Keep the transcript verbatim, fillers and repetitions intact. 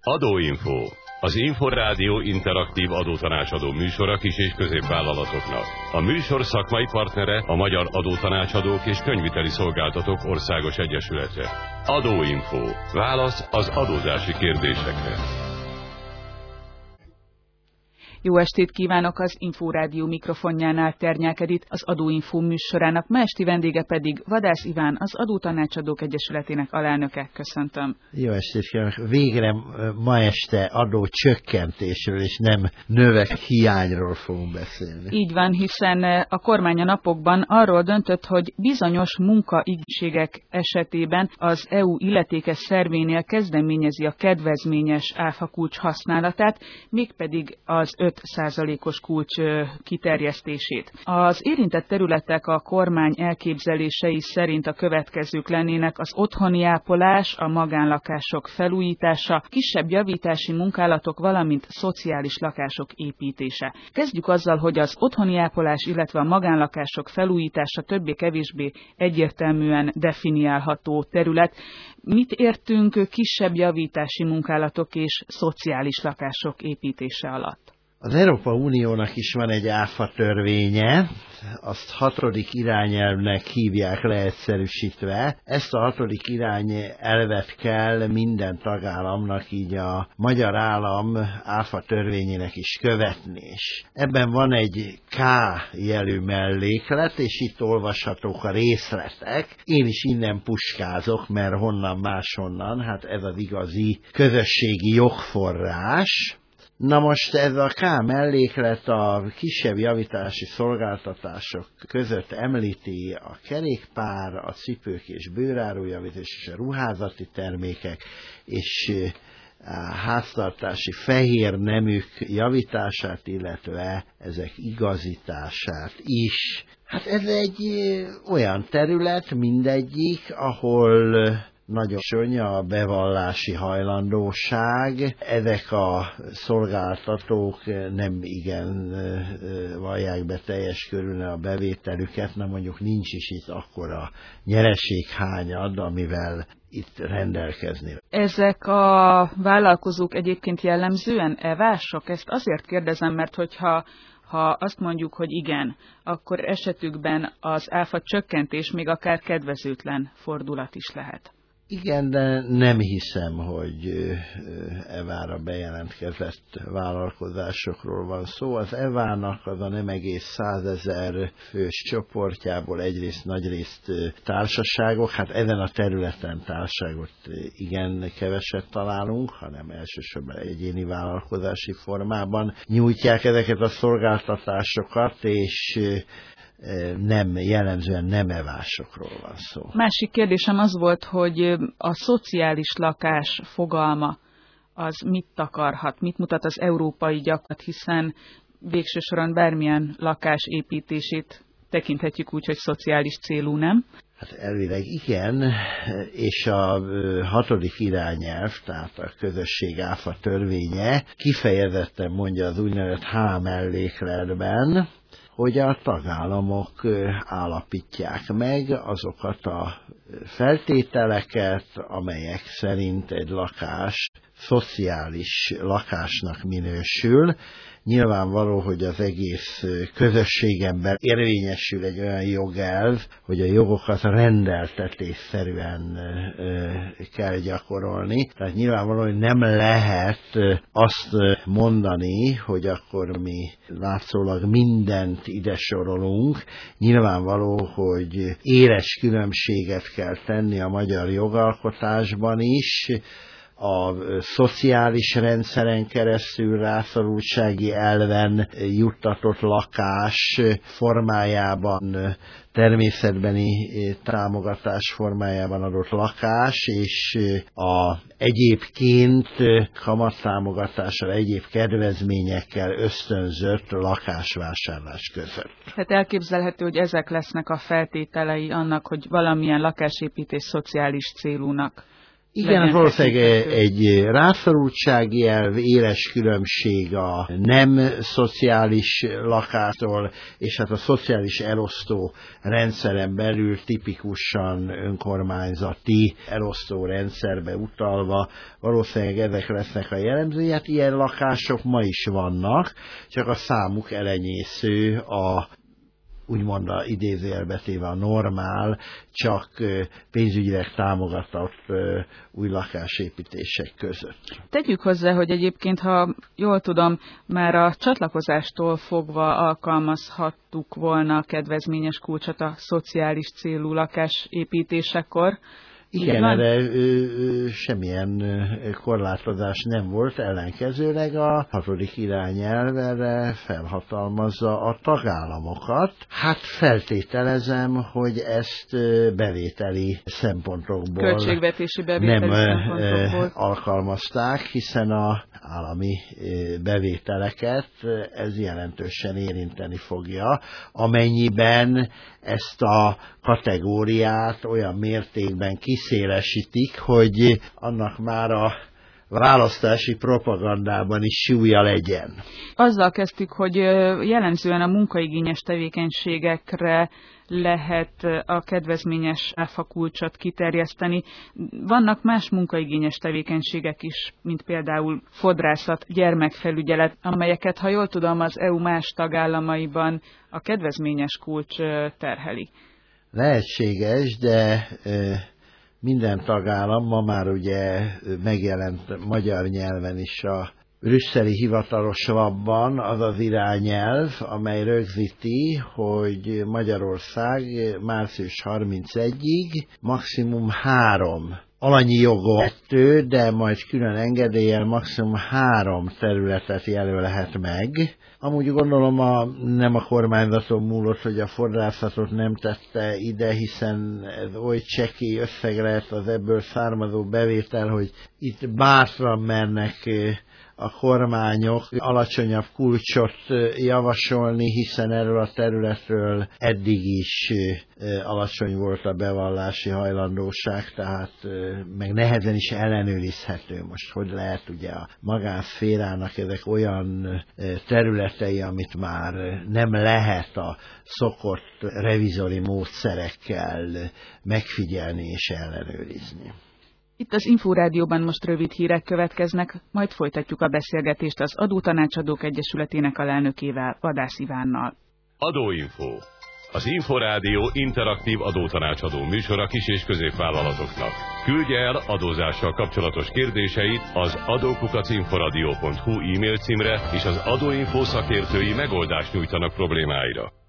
Adóinfo. Az Inforádió interaktív adótanácsadó műsora kis- és középvállalatoknak. A műsor szakmai partnere a Magyar Adótanácsadók és Könyviteli Szolgáltatók Országos Egyesülete. Adóinfo. Válasz az adózási kérdésekre. Jó estét kívánok, az Inforádió mikrofonjánál Ternyák Edit, az Adóinfo műsorának ma esti vendége pedig Vadász Iván, az Adótanácsadók Egyesületének alelnöke. Köszöntöm. Jó estét kívánok. Végre ma este adócsökkentésről és nem növek hiányról fogunk beszélni. Így van, hiszen a kormány a napokban arról döntött, hogy bizonyos munkaigénységek esetében az é u illetékes szervénél kezdeményezi a kedvezményes áfakulcs használatát, mégpedig az öt százalékos kulcs kiterjesztését. Az érintett területek a kormány elképzelései szerint a következők lennének: az otthoni ápolás, a magánlakások felújítása, kisebb javítási munkálatok, valamint szociális lakások építése. Kezdjük azzal, hogy az otthoni ápolás, illetve a magánlakások felújítása többé-kevésbé egyértelműen definiálható terület. Mit értünk kisebb javítási munkálatok és szociális lakások építése alatt? Az Európai Uniónak is van egy áfa törvénye, azt hatodik irányelvnek hívják leegyszerűsítve. Ezt a hatodik irányelvet kell minden tagállamnak, így a magyar állam áfa törvényének is követni. És ebben van egy K jelű melléklet, és itt olvashatók a részletek. Én is innen puskázok, mert honnan máshonnan, hát ez az igazi közösségi jogforrás. Na most ez a K melléklet a kisebb javítási szolgáltatások között említi a kerékpár, a cipők és bőrárujavítás és a ruházati termékek, és a háztartási fehér neműk javítását, illetve ezek igazítását is. Hát ez egy olyan terület mindegyik, ahol nagyon söny a bevallási hajlandóság. Ezek a szolgáltatók nem igen vallják be teljes körülön a bevételüket, na mondjuk nincs is itt akkora nyereséghányad, amivel itt rendelkezni. Ezek a vállalkozók egyébként jellemzően evások? Ezt azért kérdezem, mert hogyha Ha azt mondjuk, hogy igen, akkor esetükben az áfa csökkentés még akár kedvezőtlen fordulat is lehet. Igen, de nem hiszem, hogy evára bejelentkezett vállalkozásokról van szó. Az evának az a nem egész százezer fős csoportjából egyrészt nagyrészt társaságok, hát ezen a területen társaságot igen keveset találunk, hanem elsősorban egyéni vállalkozási formában nyújtják ezeket a szolgáltatásokat, és nem, jellemzően nem evásokról van szó. Másik kérdésem az volt, hogy a szociális lakás fogalma az mit takarhat, mit mutat az európai gyakorlat, hiszen végső soron bármilyen lakás építését tekinthetjük úgy, hogy szociális célú, nem? Hát elvileg igen, és a hatodik irányelv, tehát a közösség áfa törvénye kifejezetten mondja az úgynevezett H mellékletben, hogy a tagállamok állapítják meg azokat a feltételeket, amelyek szerint egy lakás szociális lakásnak minősül. Nyilvánvaló, hogy az egész közösségen belül érvényesül egy olyan jogelv, hogy a jogokat rendeltetésszerűen kell gyakorolni. Tehát nyilvánvaló, hogy nem lehet azt mondani, hogy akkor mi látszólag mindent ide sorolunk. Nyilvánvaló, hogy éles különbséget kell tenni a magyar jogalkotásban is, a szociális rendszeren keresztül rászorultsági elven juttatott lakás formájában, természetbeni támogatás formájában adott lakás, és a egyébként kamattámogatással, egyéb kedvezményekkel ösztönzött lakásvásárlás között. Tehát elképzelhető, hogy ezek lesznek a feltételei annak, hogy valamilyen lakásépítés szociális célúnak Igen, valószínűleg egy rászorultsági elv, éles különbség a nem szociális lakástól, és hát a szociális elosztó rendszeren belül tipikusan önkormányzati elosztó rendszerbe utalva, valószínűleg ezek lesznek a jellemzői. Hát ilyen lakások ma is vannak, csak a számuk elenyésző, a úgymond a idézőjelbe téve a normál, csak pénzügyileg támogatott új lakásépítések között. Tegyük hozzá, hogy egyébként, ha jól tudom, már a csatlakozástól fogva alkalmazhattuk volna a kedvezményes kulcsot a szociális célú lakásépítésekor. Igen, erre ö, ö, semmilyen korlátozás nem volt, ellenkezőleg a hatodik irányelv erre felhatalmazza a tagállamokat. Hát feltételezem, hogy ezt bevételi szempontokból költségvetési bevételi nem szempontokból alkalmazták, hiszen a állami bevételeket ez jelentősen érinteni fogja, amennyiben ezt a kategóriát olyan mértékben kiszélesítik, hogy annak már a választási propagandában is súlya legyen. Azzal kezdtük, hogy jellemzően a munkaigényes tevékenységekre lehet a kedvezményes áfakulcsot kiterjeszteni. Vannak más munkaigényes tevékenységek is, mint például fodrászat, gyermekfelügyelet, amelyeket, ha jól tudom, az é u más tagállamaiban a kedvezményes kulcs terheli. Lehetséges, de minden tagállam, ma már ugye megjelent magyar nyelven is a brüsszeli hivatalos labban az az irányelv, amely rögzíti, hogy Magyarország március harmincegyedikéig maximum három alanyi jogon kettő, de majd külön engedéllyel maximum három területet jelölhet meg. Amúgy gondolom a, nem a kormányzaton múlott, hogy a fodrászatot nem tette ide, hiszen ez oly csekély összeg lehet az ebből származó bevétel, hogy itt bátran mennek a kormányok alacsonyabb kulcsot javasolni, hiszen erről a területről eddig is alacsony volt a bevallási hajlandóság, tehát meg nehezen is ellenőrizhető. Most hogy lehet ugye a magánszférának ezek olyan területei, amit már nem lehet a szokott revizori módszerekkel megfigyelni és ellenőrizni. Itt az Inforádióban most rövid hírek következnek, majd folytatjuk a beszélgetést az Adótanácsadók Egyesületének alelnökével, Vadász Ivánnal. Adóinfo. Az Inforádió interaktív adótanácsadó műsora kis- és középvállalatoknak. Küldje el adózással kapcsolatos kérdéseit az adókukac inforadio pont hu e-mail címre, és az Adóinfo szakértői megoldást nyújtanak problémáira.